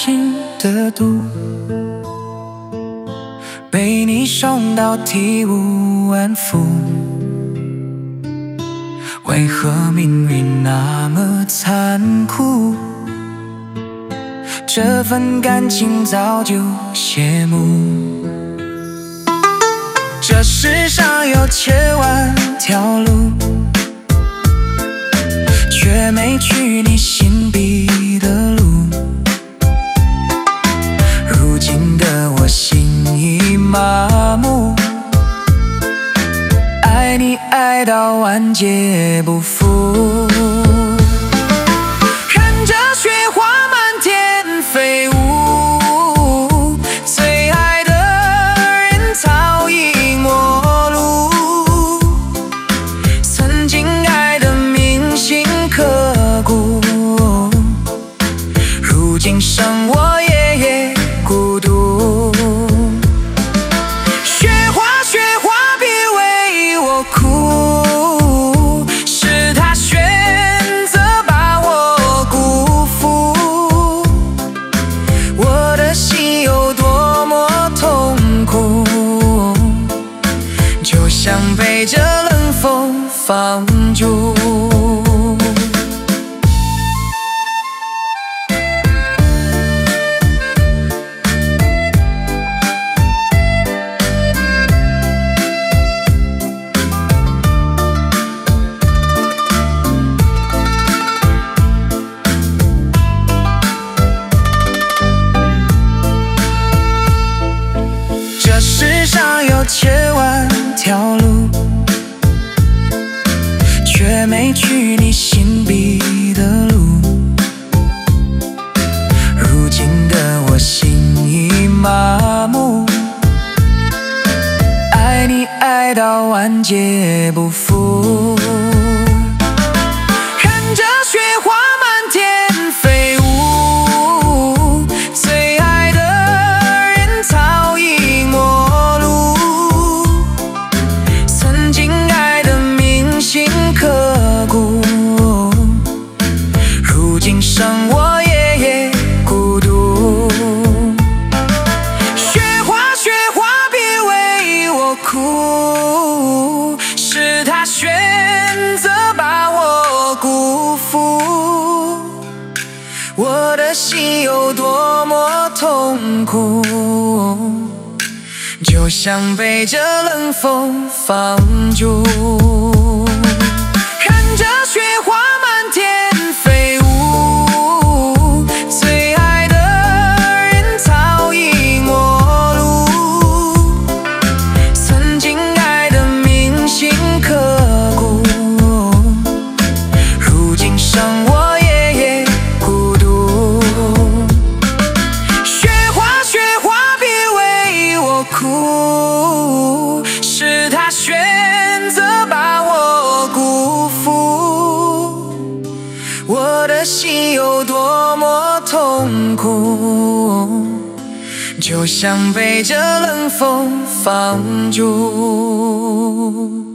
情的毒，被你伤到体无完肤。为何命运那么残酷？这份感情早就谢幕。这世上有千万条路，却没去你心底的路。如今的我心已麻木，爱你爱到万劫不复。看着雪花满天飞舞，最爱的人早已陌路。曾经爱的铭心刻骨，如今剩我夜夜孤独。雪花雪花别为我哭，是他选择把我辜负。我的心有多么痛苦，就像被这冷风放逐。这世上有千万条路，却没去你心底的路。如今的我心已麻木，爱你爱到万劫不复。看着雪花满天飞舞，最爱的人早已陌路。曾经爱的铭心刻骨，如今剩我夜夜孤独。雪花雪花别为我哭，是他选择把我辜负。我的心有多么痛苦，就像被这冷风放逐。看着雪花满天飞舞，最爱的人早已陌路。曾经爱的铭心刻骨，如今剩我夜夜孤独。雪花雪花别为我哭，是他选择把我辜负。我的心有多么痛苦，就像被这冷风放逐。